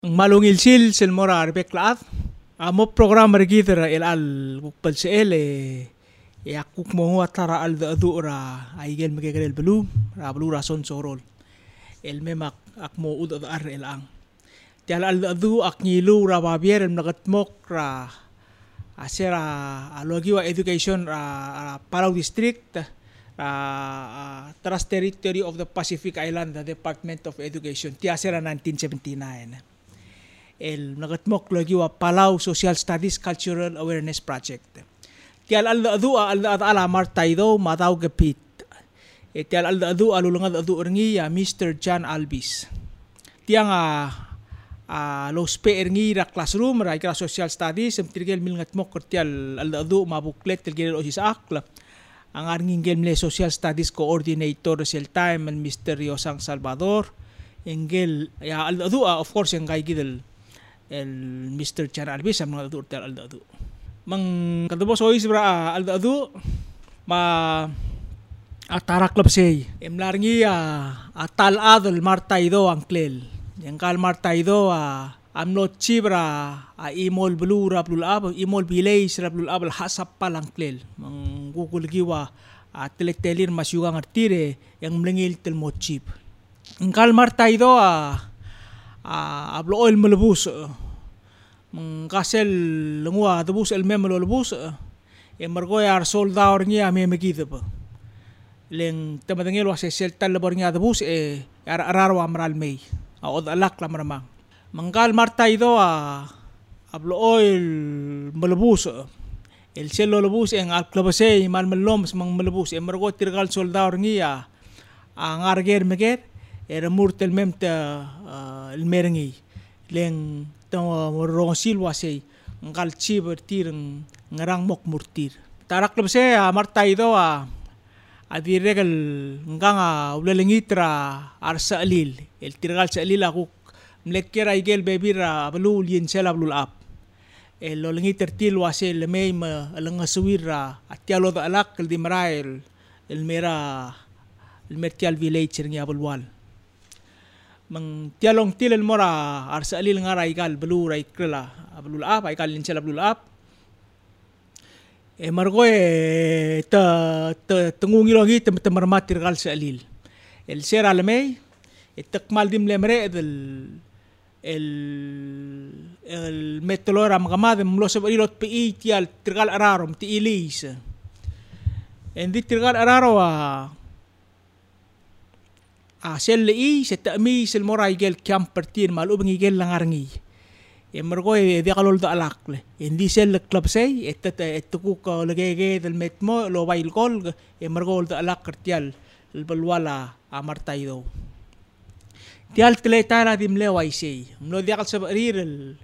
Ang malungil sil mora rebeklaat. Amo program regiter el al kukpal seel akuk mo atara al adu ra aigel magigel belu ra belu rason sorol. El memak ak mo ud ar el ang. Tial al adu ak ngilu ra babier el nagatmok ra asera alogiwa education ra Palau district Trust Territory of the Pacific Island, the Department of Education. Tiasera 1979. El nagatmok lagi wa Palau Social Studies Cultural Awareness Project. Tial al-adu al-ala martaido mataw gapit. Tial al-adu alulungad adu ergi ya Mr. John Albis. Tiang lo spe ergi ra classroom ra ikra social studies semtirgel milngatmok tial al-adu mabuklet tel osis akla. Ang arngingel mle social studies coordinator sel time and Mr. Yosang Salvador. Engel ya al-adu of course yang kay gidel el Mr. John Albis ang mga adu tel al-adu. Mang kadabo sois bra al-adu ma atara club say. Emlarngi atal adol martaido ang klel. Yang kal martaido amno chibra imol blura blulab imol bilays ra blulab hasap palang klel. Mang gugulgiwa telektelir masyugang artire yang mlengil tel mochib. Ang kal martaido ablo oil melebus kasel lengua tebus el mem melebus emergo yar soldar nya me megide pa leng temadengel wa sel tal lebor nya tebus yar araro amral mei od alak lamramang mangkal martaido ablo oil melebus el selo lebus en al klabase mal melom mang melebus emergo tirgal soldar nya ngarger meger murtel memta el merengi leng taw ronsil wasay ngal chiber tirang ngarang mok murtir tarak lebse martaido adiregal nganga ulelengitra arsa alil el tirgal sa alil aku mlekera igel bebira blul yin sela blul ap el lolengiter til wasay lemay ma alangaswira atyalo da alak el dimrael el mera el mertial village nya bulwal mang tialong tilel mora arsa alil ngara igal belu rai krela blul ap igal linsela blul ap margo tengungi logi temarmatir gal sa alil el sera lemay takmal dim lemre el metolora magamad mloso ilot pi tial tirgal ararom ti ilis endi tirgal araro sel i setami sel moray gel campertin malubang igel langarngi emergo de kalol da alakle endi sel club say etuku ko lagege del metmo lo bail gol emergo da alak kertial el balwala amartaido tial tletara dimle waisay mlo diakal sa rir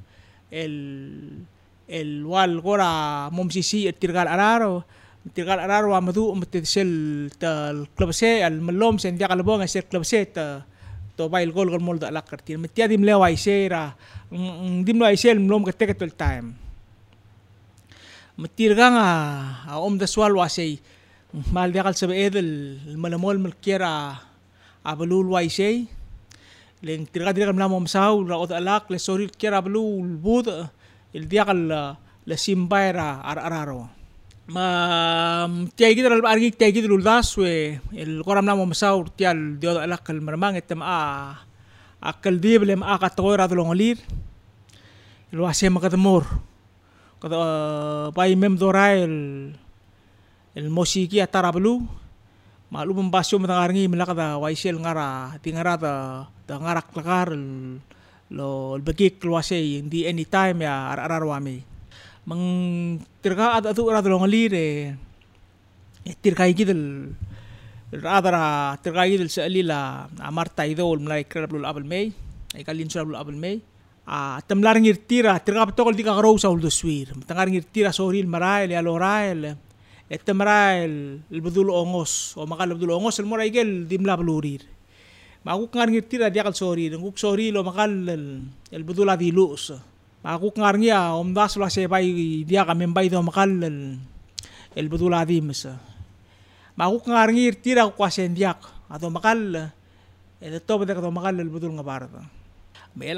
el wal gora momsisi tirgal araro tirgal araro amadu sel tal club se al melom sen dia kalbong sel club se to bail gol gol mol da la kartir metia dim lewai sera dim lewai sel melom ketek tel time metirgang da swal wasay mal dia kal sabe edel malamol melkira abulul waisay leng tirga dia mlamom saw ra ot alak le soril kira abulul bud il dia kal la simbaira araro tiay gitu dalam argi tiay gitu lulas we el koram namo masaur tial dio alak kal marmang etem akal di belem akatoy ra dolongolir el wase makatemor kata pai mem dorail el musiki atara belu malu membasyo matangarngi melakada waisel ngara tingara da ngarak lakar lo begik luase di anytime ya ararwami mang tirga atu ra dolong lire tirga igidel radara tirga igidel sa alila amarta idol mlai krabul abel may ay kalin sa abel may tamlar ngirtira tirga patokol di ka sa uldo swir tangar ngirtira soril marail ya lorail etemrail el budul ongos o makal budul ongos el moray gel dimla blurir maguk ngar ngirtira diakal soril nguk soril o makal el budul adilus aku ngarnya das la sebay dia kami bay do makal el budula di mesa aku ngarngir tira ko asendiak ato makal to beda ko makal el budul nga barata melat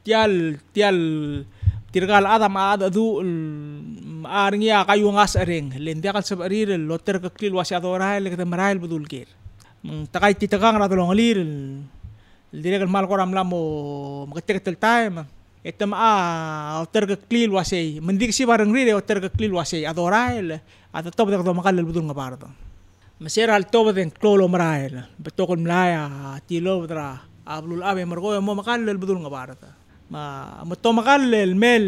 tial tirgal adam ada du arngia kayu ngas aring len dia kal sabarir loter ka klil wasi adorail ka marail budul kir takay titakang ratulong lir dire kal mal koram lamo makatek tel time etam loter ka klil wasi mendik si barang rire loter ka klil wasi adorail at top dak do makal budul nga parto masera al top den klolo marail betokol mlaya tilo tra ablul abe margo mo makal budul nga parto ma makal el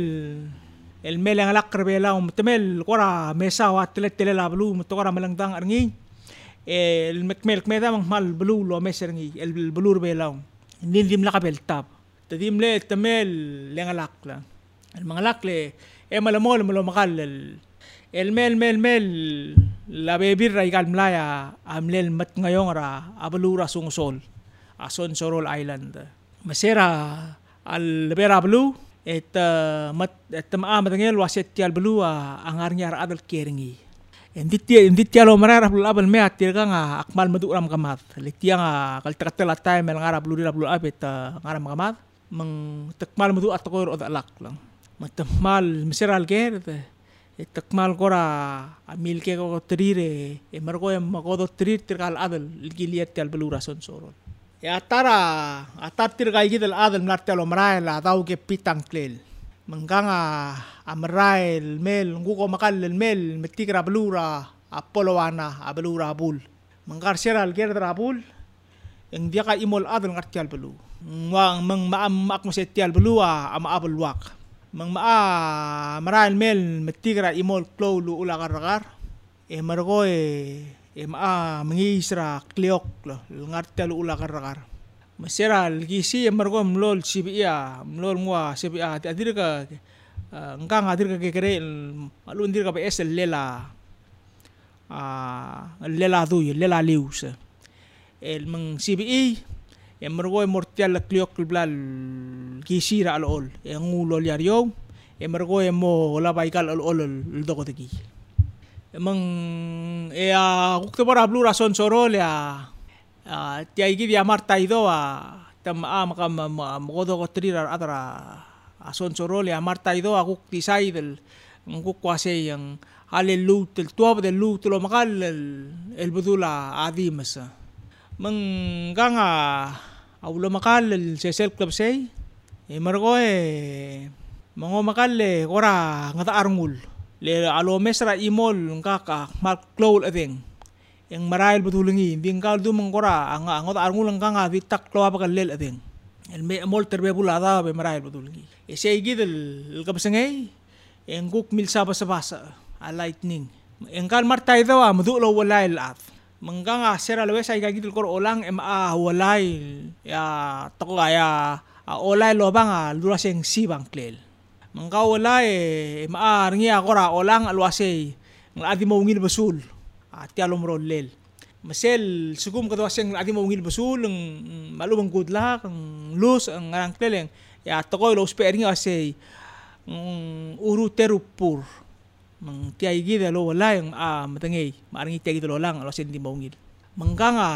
mel yang lakar bela temel kora mesa wa telet telela blu mutokora melangdang arngi el mekmel kmeda mang mal blu lo meserngi el blur bela nindim lakabel tab tadim le temel yang lakla el mangalak le malamol malo makal el mel la bebir ra igal mlaya amlel mat ngayong ra ablura sungsol ason sorol island masera al bera blu matangel waset tial belua angarnya adal keringi endit tialo marara blu abal me atir nga akmal madu ram kamat litia nga kaltakatela time mel ngara blu dira blu abet ngara kamat mang takmal madu atokor od alak lang matakmal miseral ger takmal kora amil ke ko trire marko em makodo trir tirkal adal giliet tial belu rason sorol atar tirkai gidal adal nartelo marail atau ke pitang klel mengkanga amrail mel nguko makal mel metikra belura apolowana abelura bul mengkar seral gerdra bul yang dia ka imol adal ngartial belu wang meng maam akmusetial belua ama abelwak meng marail mel metikra imol klolu ulagar margo mengisra kliok lo ngartel ula karakar maseral gisi margo mlol sibia mlol ngwa sibia adir ka ngkang adir ka kekere malun dir ka bes lela lela lius el meng sibi margo mortial kliok blal gisi ra alol ngulol yaryo margo mo la baikal alol dokotegi emang kukte para blu rason sorol tiai gidi amarta ido maka makodo ko trirar atara ason sorol amarta ido kuk tisai del nguk kuase yang halelu tel tuab del lu tulo makal el budula adimas mengganga aulo makal el sesel club sei margo mango makal ora ngata arngul le alo mesra imol ngaka mark klol adeng yang marail betulingi bingkal du mengkora angot arngul nganga vitak klo apa lel adeng el me mol terbe bulada be marail betulingi ese gidel kapsengay yang kuk mil sabasa a lightning engkal martay daw madu lo walay lat menganga sera lewes ay gidel kor olang walay ya toko ya olay lobang duraseng sibang klel mengkau walay ngia kora olang alwasay ngadi maungil basul tialom rollel masel sugum kadwaseng ngadi maungil basul malubang gudlak lus ang ngarang kleleng ya tokoy lo spering asay uru terupur mang tiay gida lo walay matangay marangi tiay gida lo lang alwasen di maungil mengkanga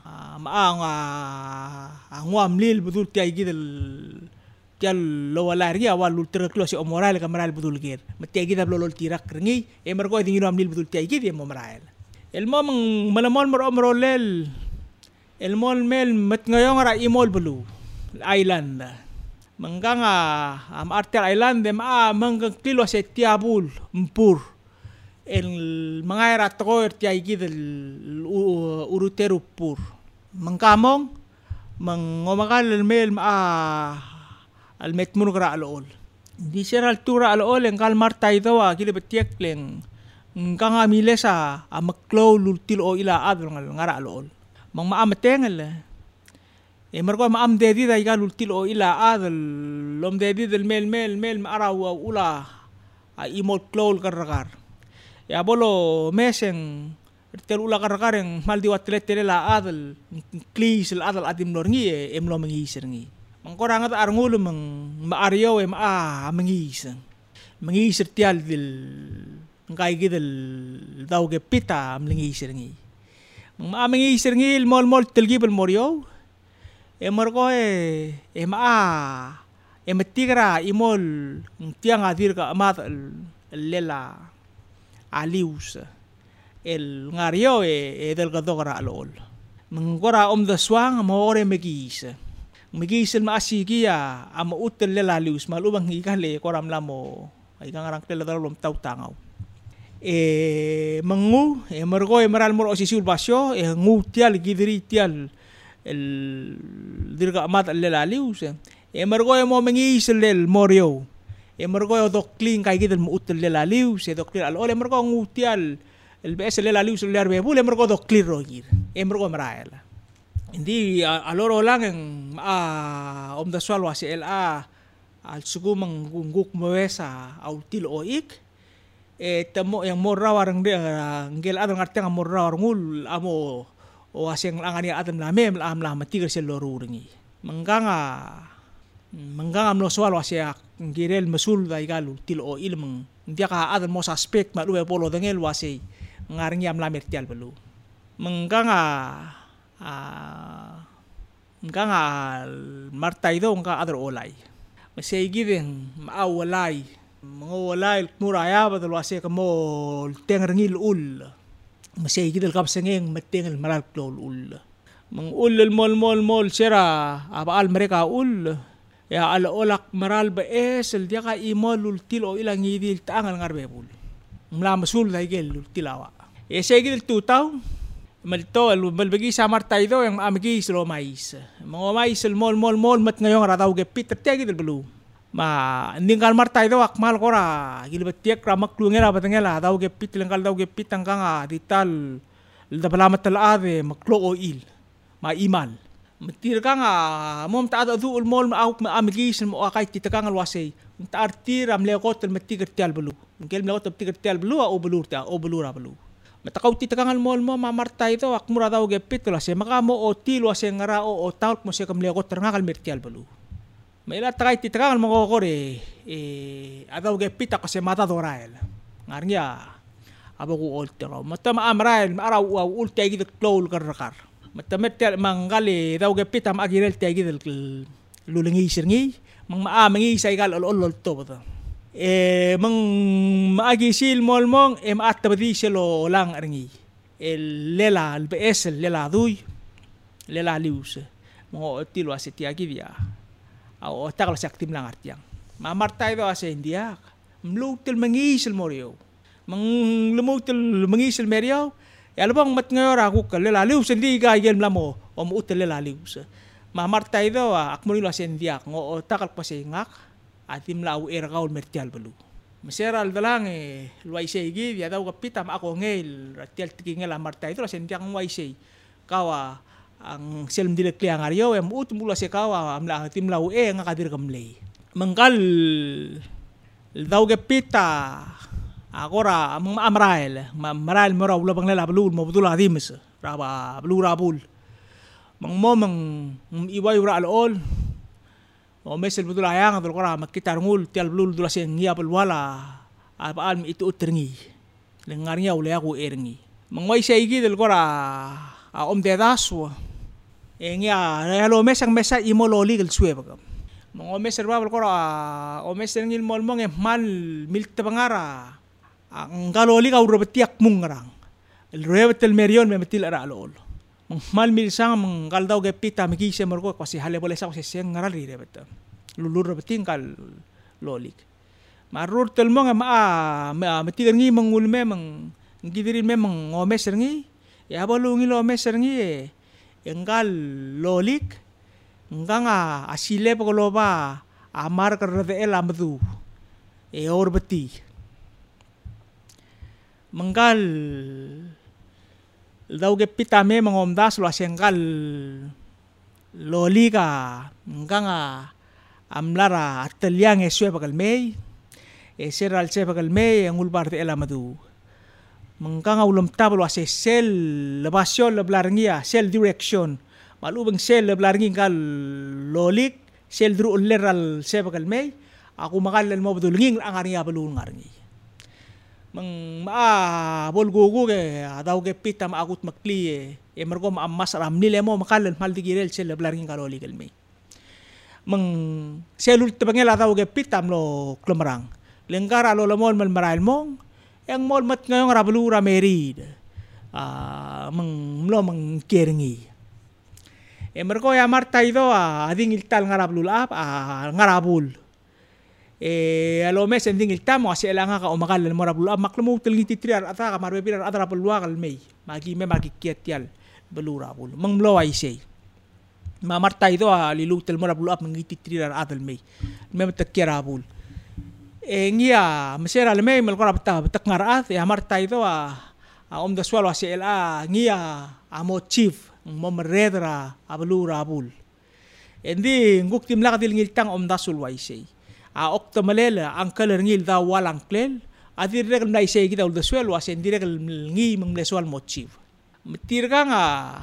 ngwam lil betul tiay gida tial lo wala ri awal lul terklo si omoral kamaral betul ger mati kita lol tirak rengi margo dingin amnil betul tiai gid moral el mom malamol morolel el mol mel mat ngayong ra imol belu island menganga artel island manggang kilo se tiabul mpur el mangaira tro tiai gid uruteru pur mengkamong mengomakal mel almet mun kara alol di seral tura alol yang kal martai dawa kile betiek leng nganga milesa amaklo lultil o ila adul ngara alol mang maamatengel margo maam dedi da iga lultil o ila adul lom dedi del mel araw ula imol klol karakar ya bolo meseng tel ula karakar yang mal diwatlet telela adul klis adul adim lorngi emlo mengiserngi mangkora nga arngulo maariyo mengisir tial dil ngkai gidel daw ge pita mengisir ngi mengisir ngi mol telgi bel morio marko matigra imol tiang adir ka amat lela alius el ngario del gadora alol mengora the swang more megis el maasigi ama utel lela alius malubang hikale koram lamo ay kangarang tela dalom tau tangau mengu mergo meral mor osisul basyo ngu tial gidri tial el dirga amat lela alius mergo mo mengis el morio mergo dokling kay gidel mo utel lela alius doklir al ole mergo ngu tial el bes lela alius ler bebul mergo doklir rogir mergo meraela hindi aloro lang ang the swal was al sugu mengguk mewesa au til oik temo yang morra warang de ngel adang arteng morra warngul amo o aseng langani adam lame am la mati sel loruringi mengganga amlo swal wasya ngirel mesul dai galu til o ilmeng dia ka adam mos aspek malu polo dengel wasi ngaringi am lamer tial belu mengganga martai do nga adar olay masay giving maawalay mangawalay muraya badal wasi kamo tengrangil ul masay gidal kapsangeng matengel maral klol ul mang ul mol sira abaal mereka ul ya al olak maral ba el dia ka imol ul tilo ilang idil taangal ngarbebul mlamasul daigel ul tilawa say gidal tutaw malto malbagi sa martay do yang amigi slo mais mga mais mol mat ngayong rataw ge Peter tegi del belu ma ninggal martay do akmal kora gilbet tiek ramak lunger abatengela daw ge pit lengkal daw ge pitang kanga dital dabalamat talade maklo oil ma imal matir kanga mom ta adu mol auk ma amigi mo akay titakangal wasay ta artir am lekot matig tial belu ngel lekot tigal tial belu o belura belu matakaw titakangal mol mo mamartay to akmura daw gepit la se makamo o tilo se ngara o talk mo se kamleko terngal mertial balu maila takay titakangal mo kokore adaw gepit ako se mata dorael ngarnya abo ko oltero mata maamrael araw ulti gid klol karkar mata mertial mangali daw gepit am agirel tegi del lulingi sirngi mang maamangi sa igal ol to bata mang maagisil molmong maatabadi silo lang arngi el lela al bes lela duy lela lius mo tilo aseti agivia au takal saktim lang artiang mamartay do ase india mlutil mangisil morio mang lumutil mangisil merio albang mat ngayor ako lela lius hindi gayel mlamo o muutil lela lius mamartay do akmulilo ase india ngo takal pasingak atim lau ergaul mertial belu meseral dalang luaisay gi ya daw kapitam ako ngel ratial tingel amartay ito sentiang waisay kawa ang selm dilekliang aryo em utmula se kawa amla atim lau nga kadir kamlay mangkal daw kapita akora amrael mora ulabang lela belu mo betul adimes raba belu rabul mang iway ura alol o mesel betul ayang atau kora makita ngul tial blul dula sen ngia pelwala apaan itu uterngi lengarnya ule aku erngi mangwai saigi del kora om de daswa ngia halo mesang mesa imololi gel sueba mango mesel babal kora o mesel ngil molmong mal milte bangara ang galoli ka urobetiak mungrang el rebetel merion me metil ara alol mal mil sang manggal daw gepita migi se mergo kasi hale boleh sa kasi seng ngarali rebet lulur beting kal lolik marur telmo nga matigan ngi mangulme mang gidirin me mang ngomes ngi ya balungi lo mes ngi enggal lolik nganga asile pagoloba amar karde elamdu orbeti manggal daw gepita me mangomdas lo asengkal loli ka nganga amlara atelyang eswe pagal may seral se pagal may ang ulbar de elamadu manganga ulam tablo ase sel lebasyon leblarngia sel direction malubang sel leblarngi kal lolik sel dru leral se pagal may aku makalal mo badulnging ang ariya balun ngarngi mang bolgugu ke daw ke pita maagut makli mergo maamas ram nile mo makalan maldigirel sel leblarngi kaloli kalmay selul tebangel atau ge pitam lo klemerang lenggara lo lemol merail mong yang mol mat ngayong rablu rameri lo mengkiringi mergo ya marta ido ading iltal ngarabul ngarabul alo mes ending iltam mo asela nga ka umakal mo rabul maklum tilgi titriar ata ka marbe pirar atra pelwa kal mei magi kiatial belurabul menglo ai sei ma marta ido lilu tel mo rabul mengi titriar atal mei mem takirabul ngia mesera le mei melkora betak ngarat ya marta ido om da swalo asela ngia motif mo meredra belurabul endi nguk tim lakatil ngiltang om dasul waisei okta malela angkel ngil da walang klel adir regel nai sei kita ulda swelo asen direk ngi mengleswal motif metirgang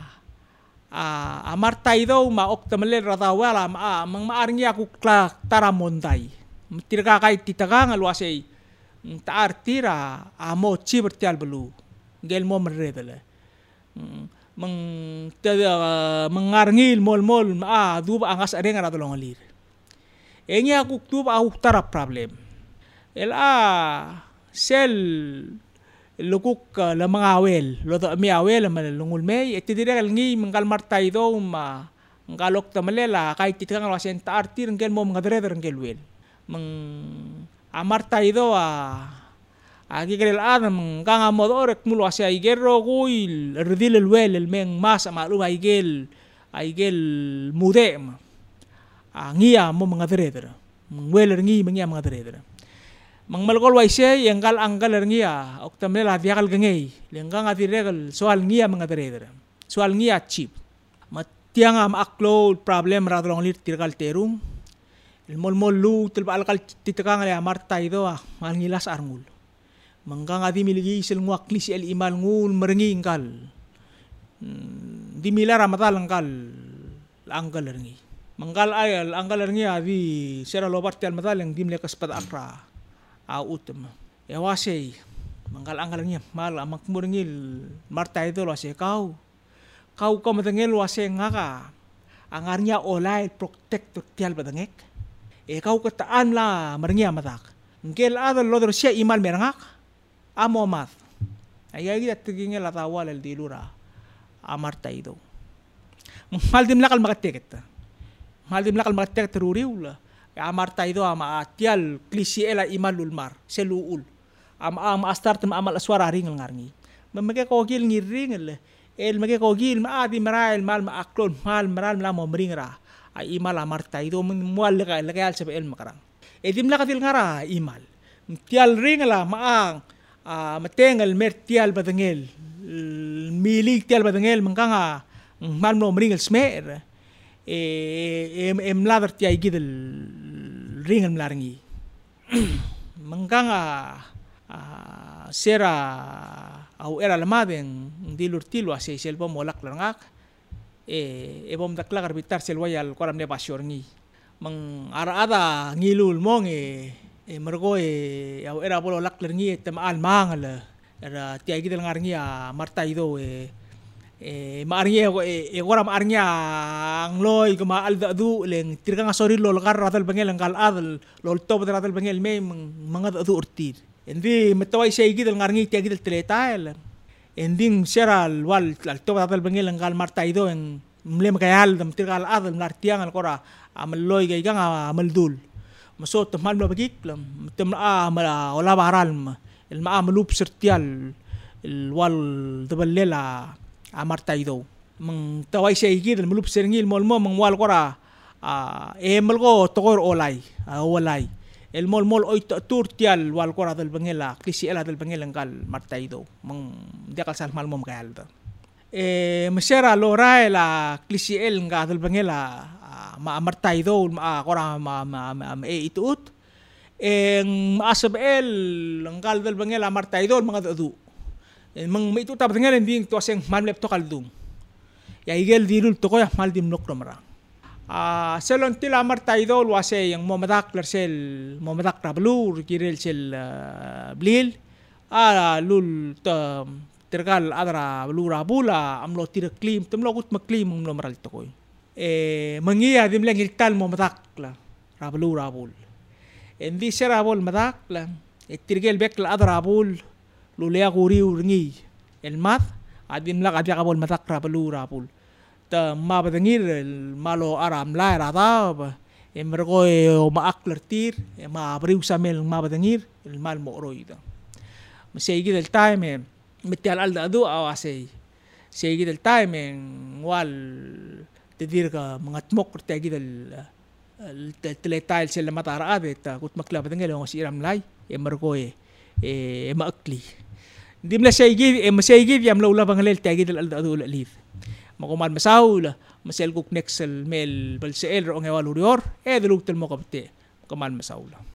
marta ido ma okta malela da wala maarngi aku klak taramontai metirga kai titagang luasei taartira motif bertial belu gel mo meredele mengarngil mol duba angas arenga ratolong alir engi aku tuba au tara problem sel lukuk la mangawel lo to mi awel malungul me etidire ngi mengal marta ido ngalok tamalela kai titkang lo sen tartir ngel mo ngadre ngel wel marta ido agi grel adam kanga modorek mulo asia igero guil rdil el wel el meng mas malu aigel mude ngia mo mangadreder weler ngi mengia mangadreder malgol waise yang gal anggal ngia oktamela diakal gengei lengang adiregal soal ngia mangadreder soal ngia chip matiang am aklo problem radrong lir tirgal terung el mol lu tel alkal titakang le marta ido ngilas arngul manggang adi miligi sel nguaklis el imal ngul merengingkal di milara matal angkal angkal rengi manggal ayal angkal rengi adi sera lobat tel matal yang dimle kaspat akra utem ya wasei manggal angkal rengi mal amak murengil marta itu wase kau matengel wase ngaka angarnya olai protector tial badangek kau ketaan la merengi amatak ngel adal lodor sia imal merangak amomat ayagi tigingel atawal el dilura marta ido maldim lakal makatek teruriula marta ido tial klisi ela imalul mar seluul start amal suara ringel ngarngi memeke kogil ngiringel meke kogil adi merail mal aklon mal meral la mo meringra imal marta ido mual lekal sebe el makarang edim lakatil ngara imal tial ringela matengel mertial badengel milig tial badengel mengkanga malmo mringel smer ladar tiai gidel ringel mlaringi mengkanga sera au era lamaden dilur tilu ase selbo molak langak bom daklak arbitar selwayal koram ne basorngi meng ada ngilul mong mergo au era bolo lak lerni tem al mangal era tiai gidel ngarngi marta ido maarngi goram arnya ngloy kuma al du leng tirga ngasori lol kar ratal bengel ngal adal lol top ratal bengel me mangad du urtir endi metawai sei gidel ngarngi tiai gidel teletail ending seral wal al top ratal bengel ngal marta ido en mlem kayal dam tirgal adal ngartiang al kora amalloy gay gang amaldul masot mal mabagik lam tem mala wala baral el malup sertial el wal debelela marta ido meng tawai sei gidel malup serngil molmo meng wal kora melgo tokor olay el mol oy turtial wal kora del bengela klisi ela del bengela ngal marta ido meng dekal sal mal mom kayal da mesera lora la klisi el ngal del bengela marta ido kora itut asab el ngal del bengela marta ido mga du mang itu tab bengel ending to aseng mal lep to kaldum ya igel dilul to ko ya mal dim nok romra selon tila marta ido wase yang momadak lersel momadak rablur kirel sel blil lul tergal adra blura bula amlo tir klim temlo gut maklim amlo maral to koy mangia dim lang iltal mo matakla rabulu rabul endi serabol matakla tirgel bek la adrabul lulea kuri uringi el mat adim lak adya kabol matak rabulu rabul ta mabadangir el malo aram la radab emergo maak lertir ma abriu samel mabadangir el mal mo roida masegi del time metial al dadu awasei segi del time wal tedir ka mangatmok tegi del teletail sila matara abet kut makla badangel ngos iram lai emergo maakli dim la segi yam lo bangalel tegi del al dadu liv makumal masaul masel kuk nexel mel balseel ro ngewal urior deluk tel mo kapte kamal masaula